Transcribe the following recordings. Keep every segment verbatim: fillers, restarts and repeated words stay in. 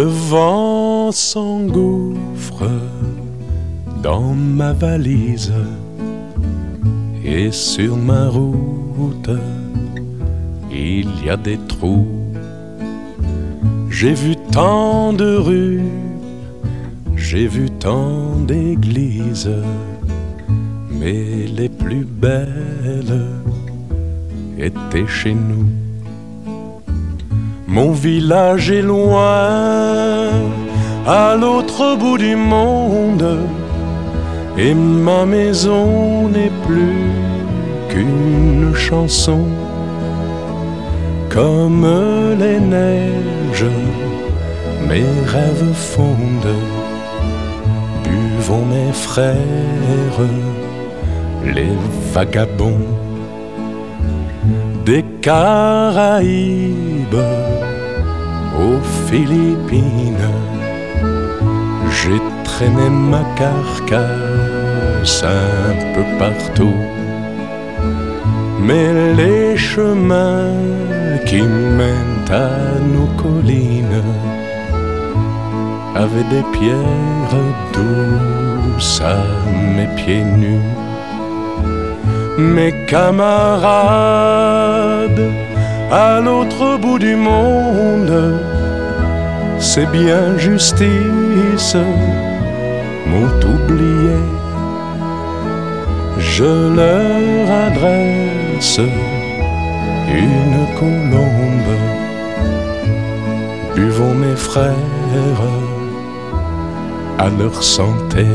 Le vent s'engouffre dans ma valise et sur ma route il y a des trous. J'ai vu tant de rues, j'ai vu tant d'églises, mais les plus belles étaient chez nous. Mon village est loin, à l'autre bout du monde, et ma maison n'est plus qu'une chanson. Comme les neiges, mes rêves fondent. Buvons mes frères, les vagabonds des Caraïbes aux Philippines. J'ai traîné ma carcasse un peu partout, mais les chemins qui mènent à nos collines avaient des pierres douces à mes pieds nus. Mes camarades à l'autre bout du monde, c'est bien justice, m'ont oublié. Je leur adresse une colombe. Buvons mes frères à leur santé.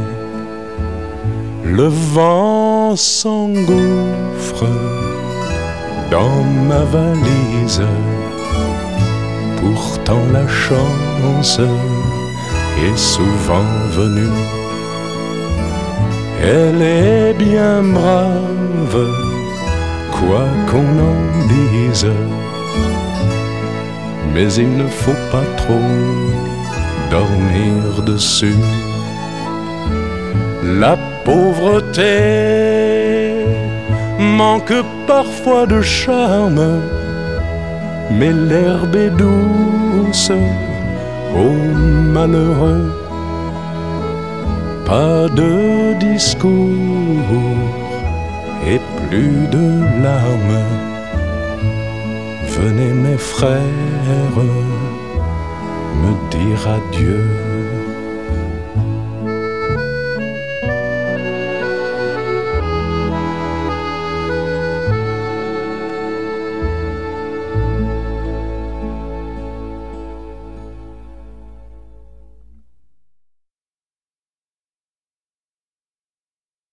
Le vent s'engouffre dans ma valise, pourtant la chance est souvent venue. Elle est bien brave, quoi qu'on en dise, mais il ne faut pas trop dormir dessus. La pauvreté manque parfois de charme, mais l'herbe est douce aux malheureux. Pas de discours et plus de larmes. Venez mes frères me dire adieu.